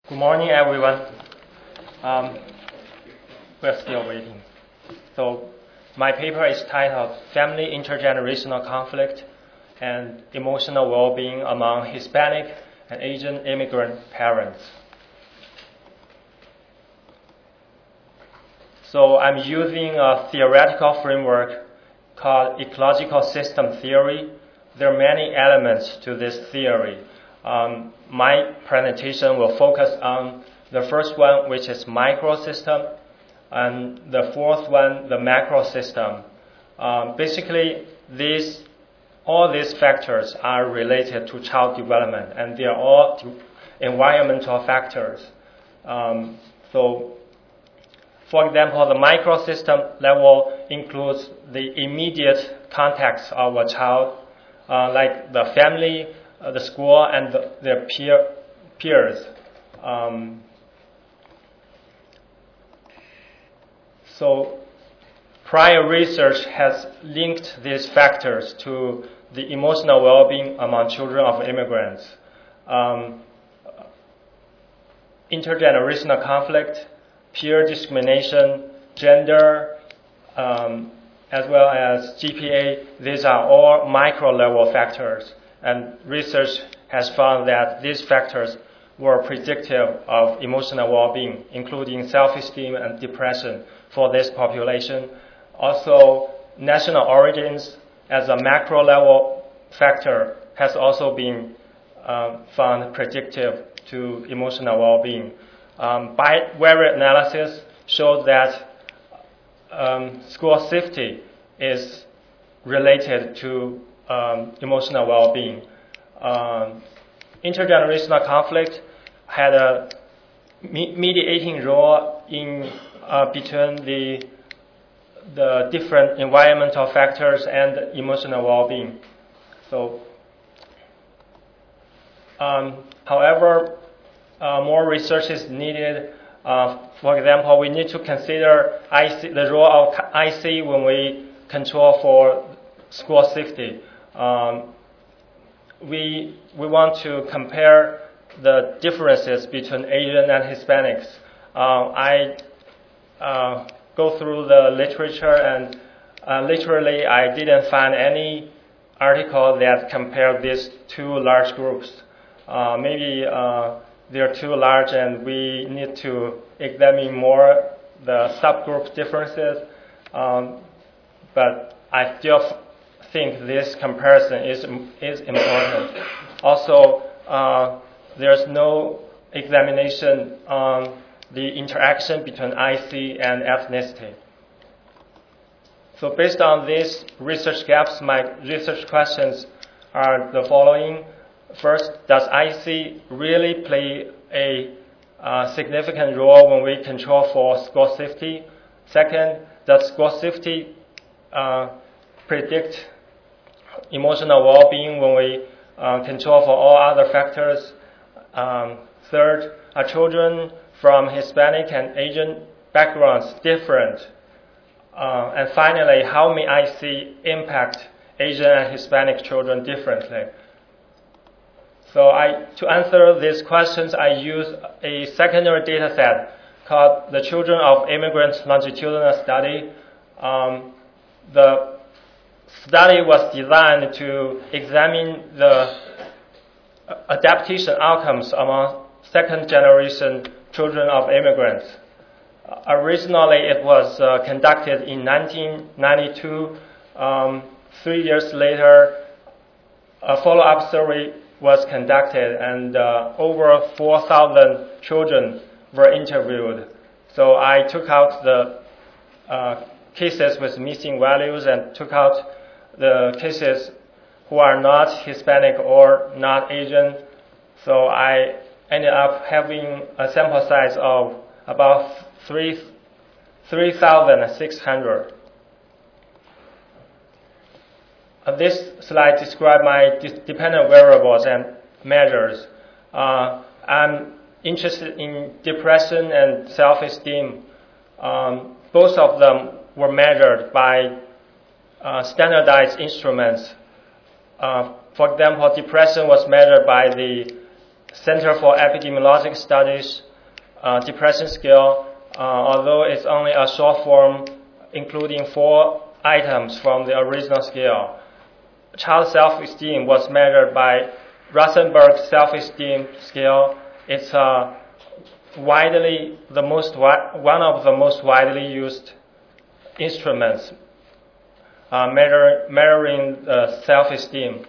Good morning, everyone. We're still waiting. So, my paper is titled Family Intergenerational Conflict and Emotional Well-Being Among Hispanic and Asian Immigrant Parents. So, I'm using a theoretical framework called ecological system theory. There are many elements to this theory. My presentation will focus on the first one, which is microsystem, and the fourth one, the macro system. Basically, all these factors are related to child development, and they are all environmental factors. So, for example, the microsystem level includes the immediate context of a child, like the family, the school, and their peers. So prior research has linked these factors to the emotional well-being among children of immigrants. Intergenerational conflict, peer discrimination, gender, as well as GPA, these are all micro-level factors. And research has found that these factors were predictive of emotional well-being, including self-esteem and depression for this population. Also, national origins as a macro-level factor has also been found predictive to emotional well-being. Bivariate analysis showed that school safety is related to emotional well-being. Intergenerational conflict had a mediating role in between the different environmental factors and emotional well-being. So, however, more research is needed. For example, we need to consider the role of IC when we control for school safety. We want to compare the differences between Asian and Hispanics. I go through the literature, and literally I didn't find any article that compared these two large groups. Maybe they're too large, and we need to examine more the subgroup differences. But I still think this comparison is important. Also, there's no examination on the interaction between IC and ethnicity. So based on these research gaps, my research questions are the following. First, does IC really play a significant role when we control for school safety? Second, does school safety predict emotional well-being when we control for all other factors? Third, are children from Hispanic and Asian backgrounds different? And finally, how may IC impact Asian and Hispanic children differently? So to answer these questions, I use a secondary data set called the Children of Immigrants Longitudinal Study. The study was designed to examine the adaptation outcomes among second-generation children of immigrants. Originally, it was conducted in 1992. 3 years later, a follow-up survey was conducted, and over 4,000 children were interviewed. So I took out the cases with missing values and took out the cases who are not Hispanic or not Asian. So I ended up having a sample size of about 3,600. This slide describes my dependent variables and measures. I'm interested in depression and self-esteem. Both of them were measured by standardized instruments. For example, depression was measured by the Center for Epidemiologic Studies depression scale, although it's only a short form including 4 items from the original scale. Child self-esteem was measured by Rosenberg self-esteem scale. It's one of the most widely used instruments measuring self-esteem.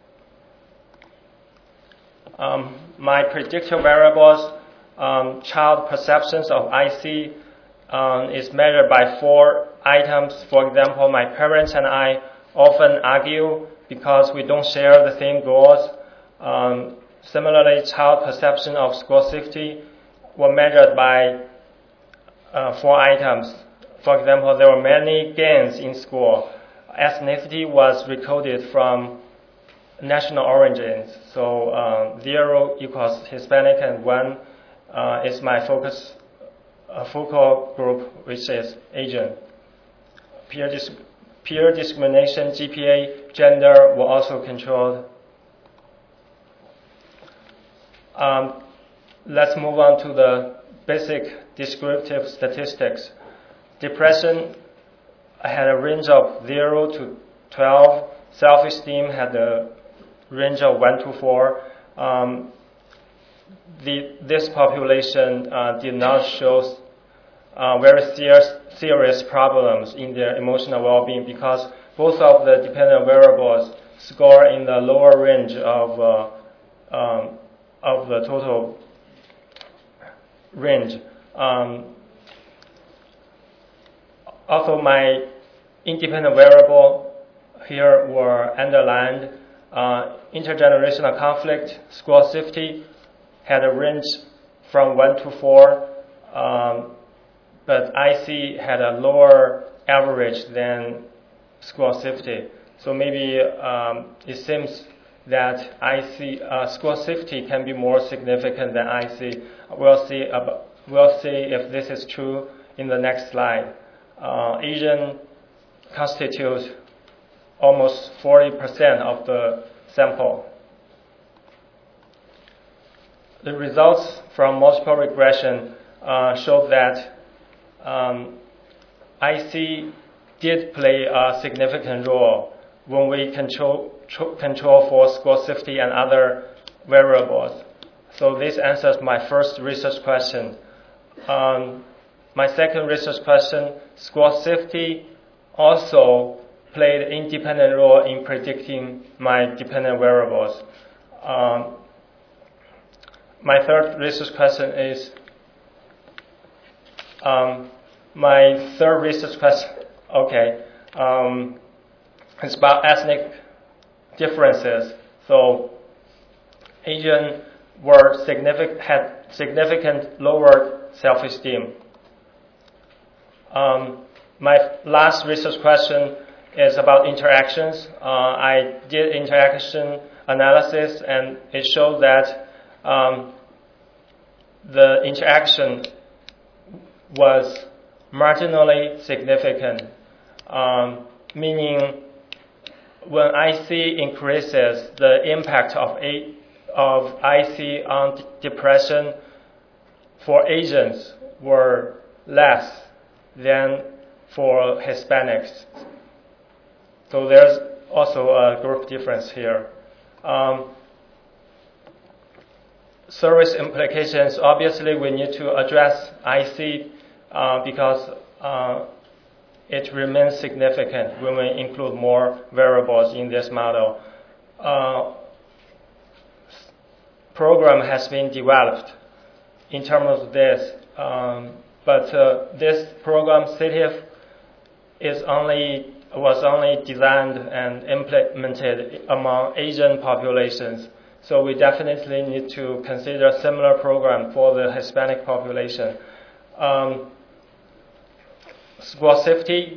My predictor variables, child perceptions of IC is measured by 4 items. For example, my parents and I often argue because we don't share the same goals. Similarly, child perception of school safety were measured by 4 items. For example, there were many gangs in school. Ethnicity was recoded from national origins. So 0 equals Hispanic and 1 is my focal group, which is Asian. Peer discrimination, GPA, gender were also controlled. Let's move on to the basic descriptive statistics. Depression had a range of 0 to 12. Self-esteem had a range of 1 to 4. This population did not show very serious problems in their emotional well-being because both of the dependent variables score in the lower range of the total range. Also, my independent variable here were underlined. Intergenerational conflict, school safety had a range from 1 to 4, but IC had a lower average than school safety. So maybe it seems that school safety can be more significant than IC. We'll see if this is true in the next slide. Asian constitutes almost 40% of the sample. The results from multiple regression showed that IC did play a significant role when we control for school safety and other variables. So this answers my first research question. My second research question, school safety also played an independent role in predicting my dependent variables. My third research question is, it's about ethnic differences. So Asian had significant lower self-esteem. My last research question is about interactions. I did interaction analysis, and it showed that the interaction was marginally significant, meaning when IC increases, the impact of IC on depression for Asians were less than for Hispanics. So there's also a group difference here. Service implications, obviously we need to address IC because it remains significant when we include more variables in this model. Program has been developed in terms of this, but this program, CITIF, was only designed and implemented among Asian populations. So we definitely need to consider a similar program for the Hispanic population. School safety,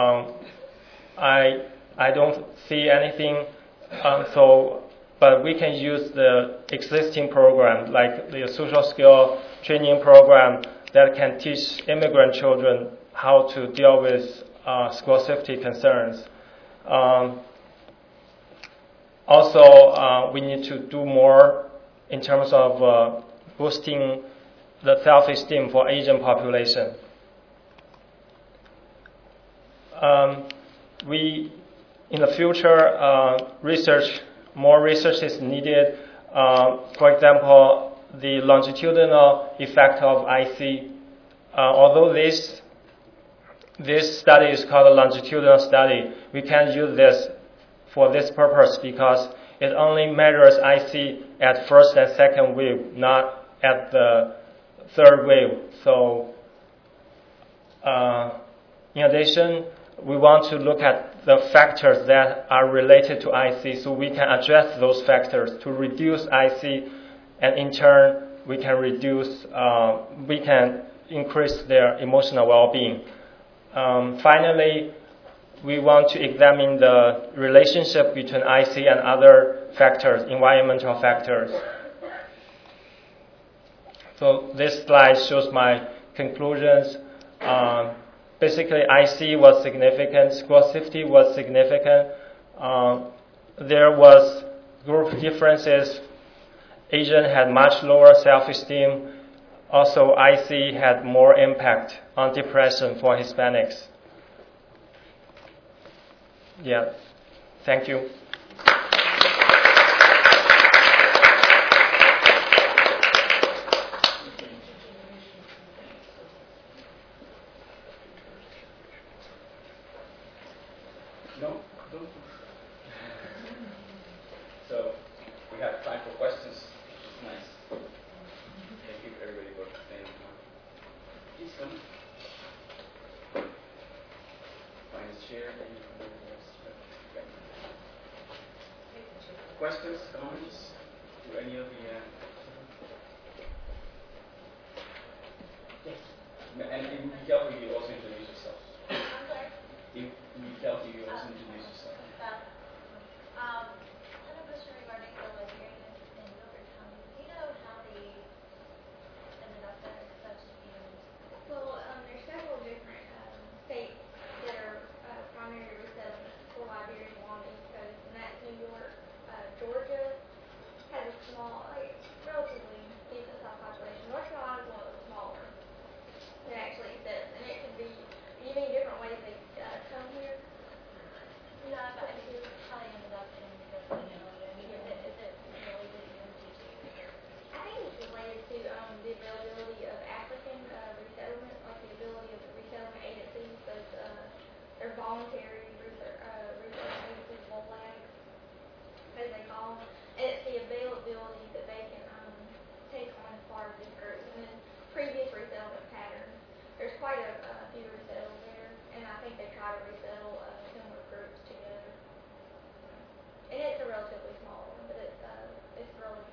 I don't see anything, but we can use the existing program, like the social skill training program that can teach immigrant children how to deal with school safety concerns. Also, we need to do more in terms of boosting the self-esteem for Asian population. We, in the future, more research is needed. For example, the longitudinal effect of IC. Although this study is called a longitudinal study, we can use this for this purpose because it only measures IC at first and second wave, not at the third wave. So, in addition, we want to look at the factors that are related to IC so we can address those factors to reduce IC, and in turn, we can increase their emotional well-being. Finally, we want to examine the relationship between IC and other factors, environmental factors. So this slide shows my conclusions. Basically, IC was significant, school safety was significant. There was group differences. Asian had much lower self-esteem. Also, IC had more impact on depression for Hispanics. Yeah, thank you. No? So, we have time for questions. Nice. Thank you, everybody, for staying on. Please come. Find a chair. Questions, comments to any of the... Yes. And if you help you also introduce yourself. I'm sorry? If you help you also introduce yourself. I have a question regarding the Liberians in Gilbert County. Do you know how they ended up there, such views? Well, there's several different states that are primary resettlements for Liberians along the East Coast, and that's New York. Georgia has a small, relatively decent sized population. North Carolina is one of the smaller that actually exists, and it can be, you mean different ways they come here? No, but I think how they ended up in the facility. I mean, is it related to? I think it's related to the availability of African resettlement, like the ability of the resettlement agencies, those they're voluntary resettlement agencies, WOLAG, as they call them, and it's the availability that they can take on as part of this group. And then previous resettlement patterns, there's quite a few resettled there, and I think they try to resettle similar groups together. And it's a relatively small one, but it's growing.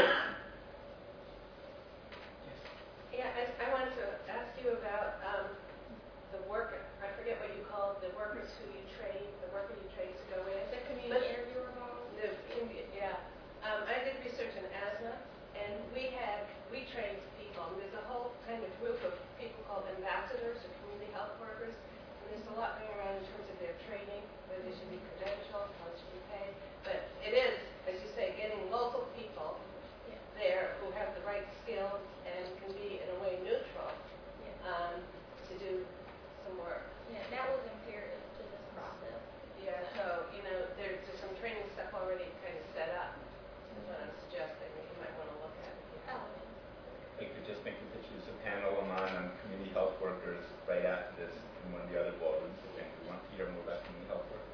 Yeah, I wanted to ask you about the worker. I forget what you call it, the workers who you train, the worker you train to go in. The community interviewer model. Yeah. I did research in asthma, and we trained people. And there's a whole kind of group of people called ambassadors or community health workers. And there's a lot going around in terms of their training, whether they should be credentialed, how it should be paid. But it is, as you say, getting local people there who have the right skills and can be, in a way, neutral to do some work. Yeah, that was imperative to this process. Yeah, so, there's some training stuff already kind of set up. That's what I'm suggesting that you might want to look at. Oh. We could just make a pitch. There's a panel on community health workers right after this in one of the other ballrooms. I think we want to hear more about community health workers.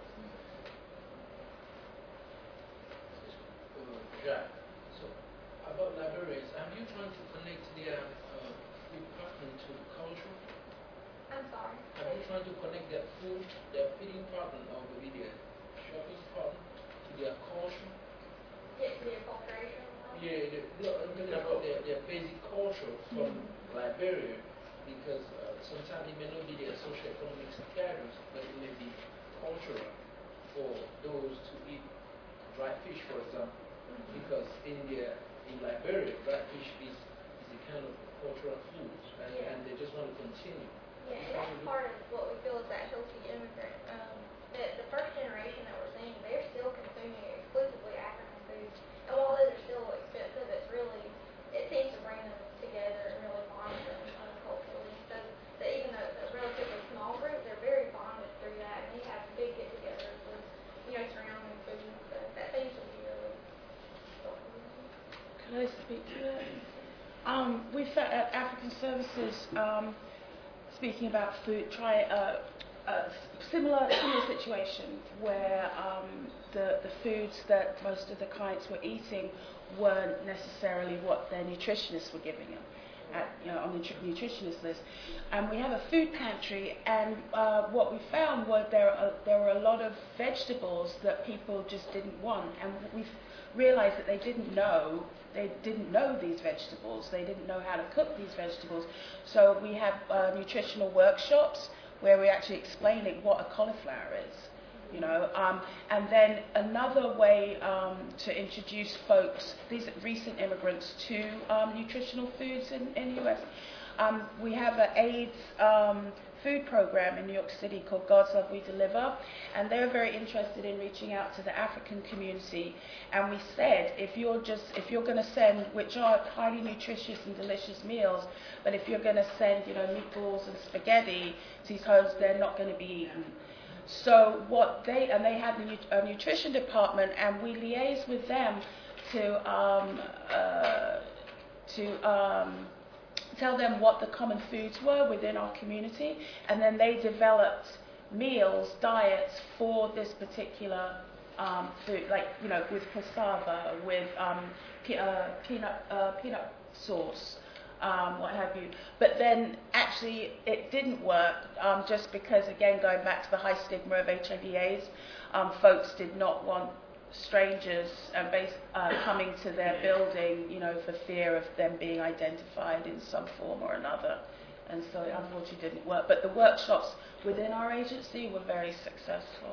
Yeah. So, about libraries, are you trying to connect their department to culture? I'm sorry. Are you trying to connect their food, their feeding pattern, or maybe their shopping pattern to their culture? Yeah, the acculturation. Yeah, their basic culture from Liberia, because sometimes it may not be their socioeconomic status, but it may be cultural for those to eat dry fish, for example. Because in Liberia, dry fish is a kind of cultural food, and they just want to continue. Yeah, and that's part of what we feel is that healthy immigrant. The first generation that we're seeing, they're still consuming exclusively African foods. And while those are still expensive, it's speak to it? We felt at African Services, speaking about food, try a similar situation where the foods that most of the clients were eating weren't necessarily what their nutritionists were giving them. On the nutritionist list, and we have a food pantry, and what we found was there were a lot of vegetables that people just didn't want, and we realized that they didn't know these vegetables, they didn't know how to cook these vegetables. So we have nutritional workshops where we actually explaining what a cauliflower is. And then another way to introduce folks, these recent immigrants, to nutritional foods in the US. We have an AIDS food program in New York City called God's Love We Deliver, and they're very interested in reaching out to the African community. And we said, if you're going to send, which are highly nutritious and delicious meals, but if you're going to send, meatballs and spaghetti to these homes, they're not going to be eaten. So they have a nutrition department, and we liaise with them to tell them what the common foods were within our community, and then they developed diets for this particular food, like with cassava, with peanut sauce. What have you. But then actually it didn't work just because, again, going back to the high stigma of HIV/AIDS, folks did not want strangers coming to their building, for fear of them being identified in some form or another. And so it unfortunately didn't work. But the workshops within our agency were very successful.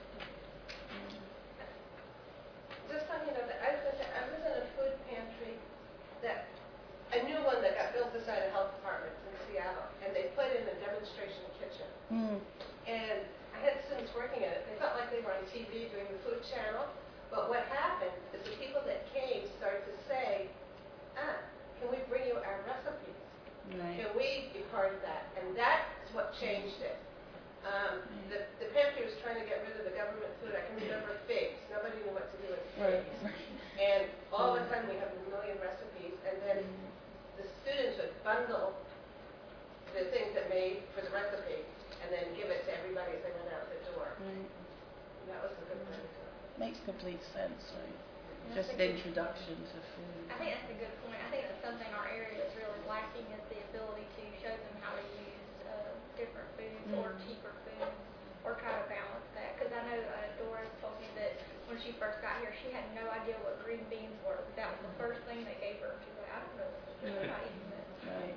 Just so you know, I was in a food pantry a new one that got built beside a health department in Seattle, and they put in a demonstration kitchen. And I had students working in it. They felt like they were on TV doing the Food Channel, but what happened is the people that came started to say, can we bring you our recipes? Right. Can we be part of that? And that's what changed it. The pantry was trying to get rid of the government food. I can remember figs. Nobody knew what to do with figs. Right. And all of a sudden we have a million recipes, and then the students would bundle the things that made for the recipe and then give it to everybody as they went out the door. Right. And that was a good way to do it. Makes complete sense, right? Yeah, Just an introduction to food. I think that's a good point. I think that's something our area is really lacking, is the ability to show them how to use different foods or cheaper foods, or try to balance that. Because I know Doris told me that when she first got here, she had no idea what green beans were. That was the first thing they gave her. She was like, I don't know how to eat this. Right.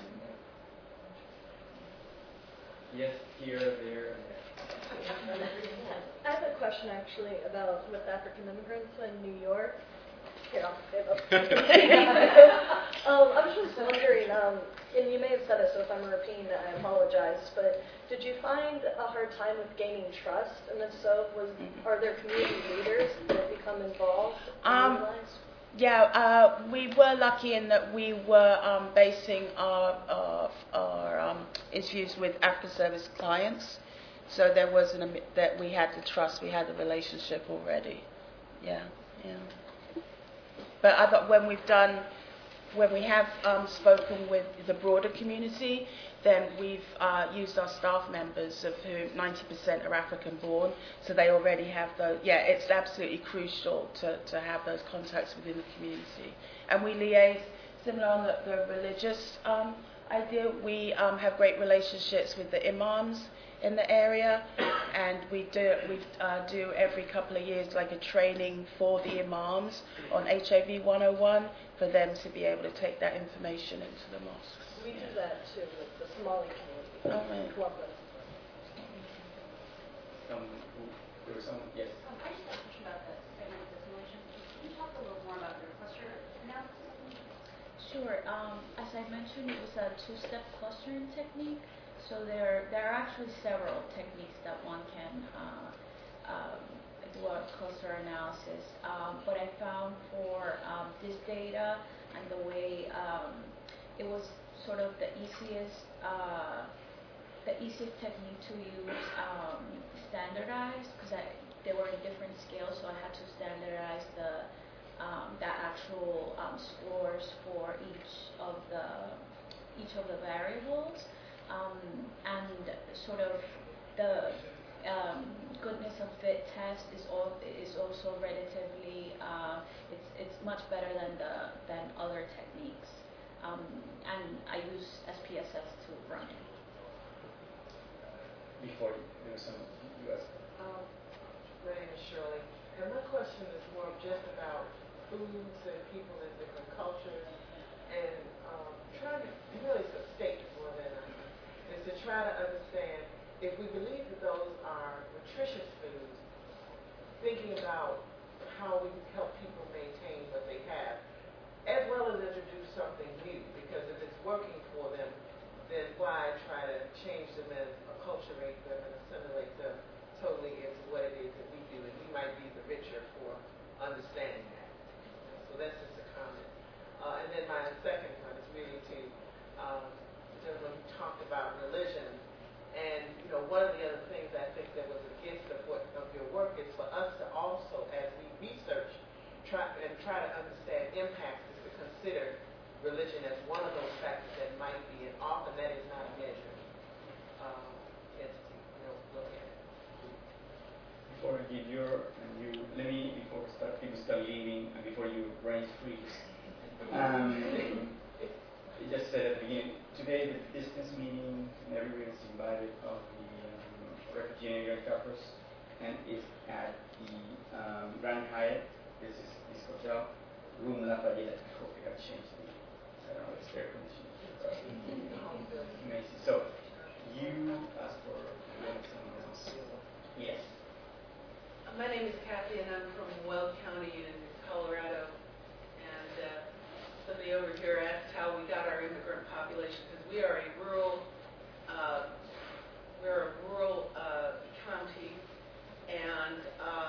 Yes, here, there, and there. I have a question actually about with African immigrants in New York. Here, I'll stay up. I was just wondering, and you may have said it, so if I'm repeating it, I apologize, but did you find a hard time with gaining trust? And if so, are there community leaders that become involved and utilized? Yeah, we were lucky in that we were basing our interviews with African Service clients, so there wasn't that we had the trust, we had the relationship already. Yeah. But when we have spoken with the broader community, then we've used our staff members, of whom 90% are African-born, so they already have those. Yeah, it's absolutely crucial to have those contacts within the community. And we liaise, similar on the religious idea, we have great relationships with the imams in the area, and we do every couple of years like a training for the imams on HIV 101 for them to be able to take that information into the mosques. We do that too with the Somali community. Oh, right. Columbus. There was someone, yes. I just have a question about the segmented assimilation. Can you talk a little more about your cluster analysis? Sure. As I mentioned, it was a two-step clustering technique. So there are actually several techniques that one can do a cluster analysis. What I found for this data and the way it was sort of the easiest technique to use standardized, because they were in different scales, so I had to standardize that actual scores for each of the variables, and sort of the goodness of fit test is also relatively it's much better than other techniques, and I use SPSS to run it. Before there was some U.S. My name is Shirley, and my question is more just about foods and people in different cultures, and trying to, really it's a statement more than is to try to understand if we believe that those are nutritious foods, thinking about how we can help people maintain what they have, as well as introduce something new, because if it's working for them, then why try to change them and acculturate them and assimilate them totally into what it is that we do, and we might be the richer for understanding that. So that's just a comment. And then my second one is really to the gentleman who talked about religion. And one of the other things I think that was a gift of your work is for us to also, as we research, try to understand impacts, is to consider religion as one of those factors that might be, and often that is not a measured entity. Look at it. Before I give before people start leaving, and before your brains freeze, you just said at the beginning, today the business meeting, and everybody is invited of the Refugee and Immigrant Caucus, and it's at the Grand Hyatt. This is this hotel, Room Lafayette. I hope they got changed. I don't know, it's air conditioning. Amazing. So, you asked for someone else. Yes. My name is Kathy, and I'm from Weld County in Colorado. And somebody over here asked how we got our immigrant population, because we are a rural, county, and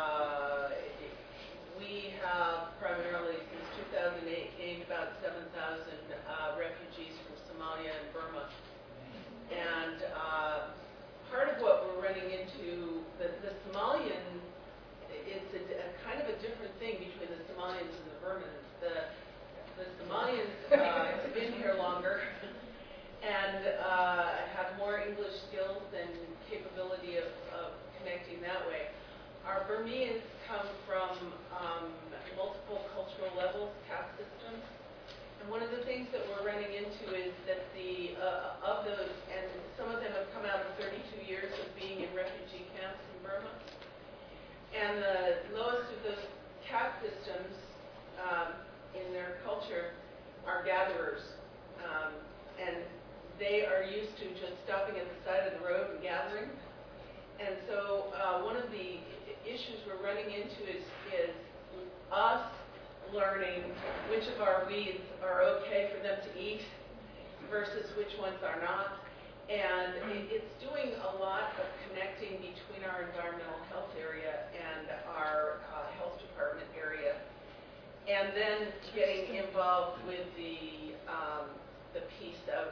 we have primarily since 2008 gained about 7,000 refugees from Somalia and Burma. And part of what we're running into, the Somalian, it's a kind of a different thing between the Somalians and the Burmans. The Somalians have been here longer and have more English skills and capability of connecting that way. Our Burmese come from multiple cultural levels, caste systems. And one of the things that we're running into is that of those, and some of them have come out of 32 years of being in refugee camps in Burma. And the lowest of those caste systems in their culture are gatherers. And they are used to just stopping at the side of the road and gathering. And so one of the issues we're running into is us learning which of our weeds are okay for them to eat versus which ones are not. And it's doing a lot of connecting between our environmental health area and our health department area, and then getting involved with the piece of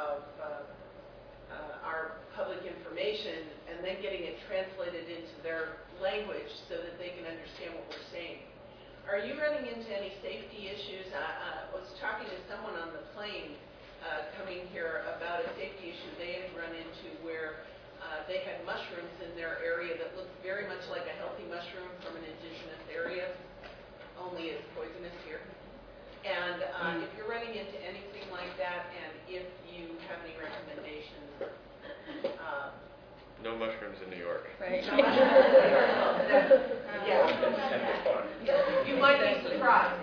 our public information, and then getting it translated into their language so that they can understand what we're saying. Are you running into any safety issues? I was talking to someone on the plane coming here about a safety issue they had run into where they had mushrooms in their area that looked very much like a healthy mushroom from an indigenous area, only it's poisonous here. And if you're running into anything like that, and if you have any recommendations. No mushrooms in New York. Right. Yeah. You might be surprised.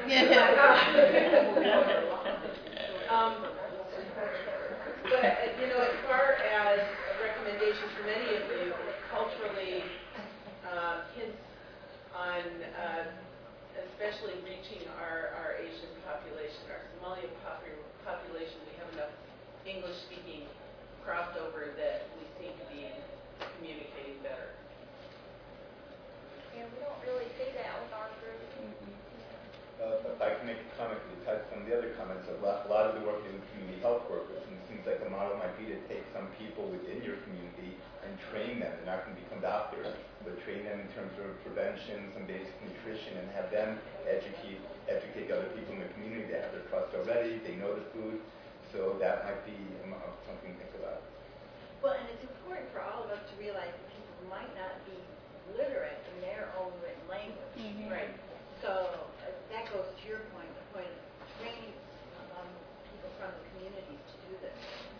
But as far as recommendations from any of you, culturally, hints on especially reaching our Asian population, our Somali population, we have enough English-speaking crossover that we seem to be communicating better. Yeah, we don't really see that with our group. If I can make a comment to touch some of the other comments, a lot of the work is with community health workers, and it seems like a model might be to take some people within your community and train them. They're not going to become doctors but train them in terms of prevention, some basic nutrition, and have them educate other people in the community. They have their trust already, they know the food, so that might be something to think about. Well, and it's important for all of us to realize that people might not be literate in their own written language. Mm-hmm. Right. So that goes to your point, the point of training people from the communities to do this.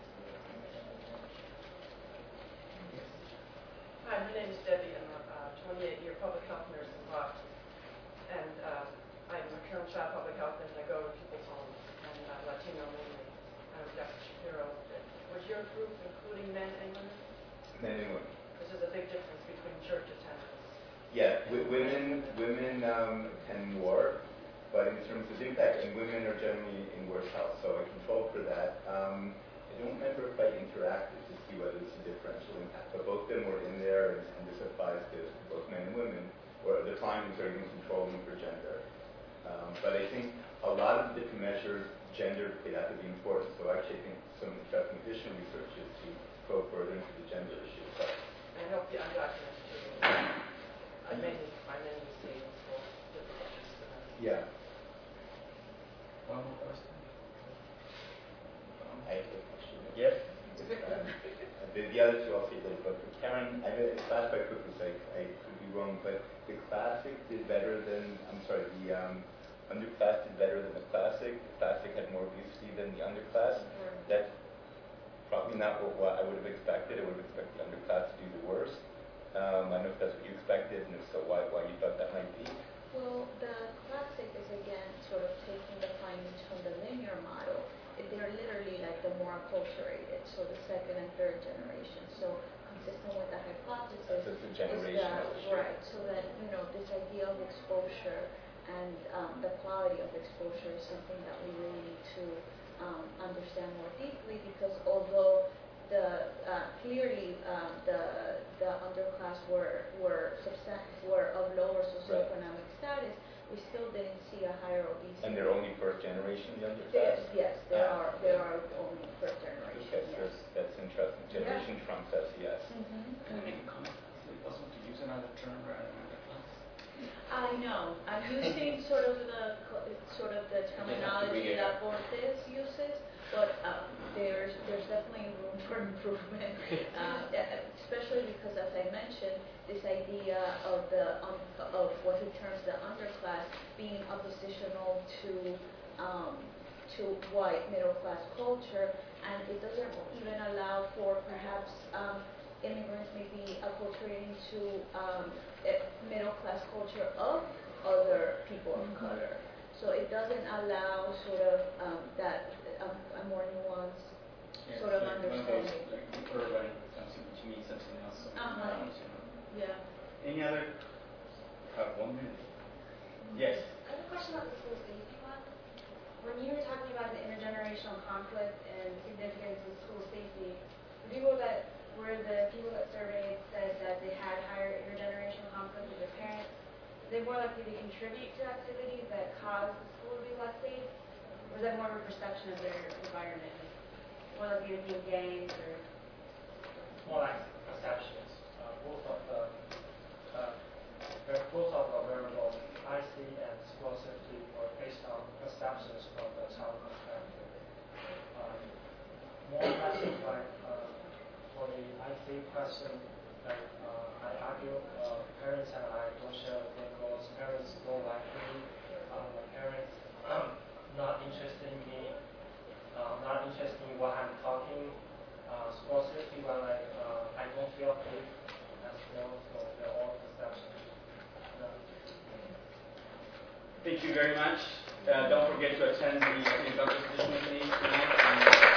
Hi, my name is Debbie. I'm a 28-year public health nurse in Boston. And I'm a current child public health nurse, and I go to people's homes, and Latino mainly. I'm Dr. Shapiro. Was your group including men and women? Men and women. Because there's a big difference between church attendance. Yeah, women attend more, but in terms of impact, and women are generally in worse health, so I control for that. I don't remember if I interacted to see whether it's a differential impact, but both of them were in there, and this applies to both men and women, where the findings are even controlling for gender. But I think a lot of the different measures, gender played out to be important, so actually I think some interesting additional research is to go further into the gender issue. So. I hope the undocumented too. I mainly see different issues for them. Yeah. One more question? I have a question. Yes. The other two I'll say later, but for Karen, I know it's class by quickly, so I could be wrong, but the classic did better than, the underclass did better than the classic. The classic had more obesity than the underclass. Mm-hmm. That's probably not what I would have expected. I would have expected the underclass to do the worst. I don't know if that's what you expected, and if so, why you thought that might be. Well, the classic is again sort of taking the findings from the linear model. They're literally like the more acculturated, so the second and third generation. So consistent with the hypothesis So it's a generational issue. right, so that this idea of exposure and the quality of exposure is something that we really need to understand more deeply, because although clearly the underclass were of lower socioeconomic status, we still didn't see a higher obesity. And they're only first generation, the underclass? Yes, there are only first generation. Okay, Yes. that's interesting. Generation trumps SES. Mm-hmm. Can I make a comment? Is it possible to use another term rather than underclass? I know. I'm using sort of the terminology that Borges uses, but there's definitely room for improvement, especially because, as I mentioned, this idea of what he terms the underclass being oppositional to white middle class culture, and it doesn't even allow for perhaps immigrants maybe acculturating to middle class culture of other people of color. So it doesn't allow sort of that a more nuanced sort of understanding. Urban, something to mean something else. Yeah. Any other? 1 minute. Yes. I have a question about the school safety one. When you were talking about the intergenerational conflict and significance of school safety, the people that surveyed said that they had higher intergenerational conflict with their parents. Are they more likely to contribute to activities that cause the school to be less safe? Or is that more of a perception of their environment? More likely to be in gangs or? More like perceptions. Both of the variables, IC and school safety, were based on perceptions from the child perspective. More questions like for the IC question, like I argue parents and I don't share the same goals. Parents don't like me. My parents not interested in me. Not interested in what I'm talking. School safety, when I don't feel safe at school, so they're all perceptions. Thank you very much. Don't forget to attend the Adult Education Meeting tonight.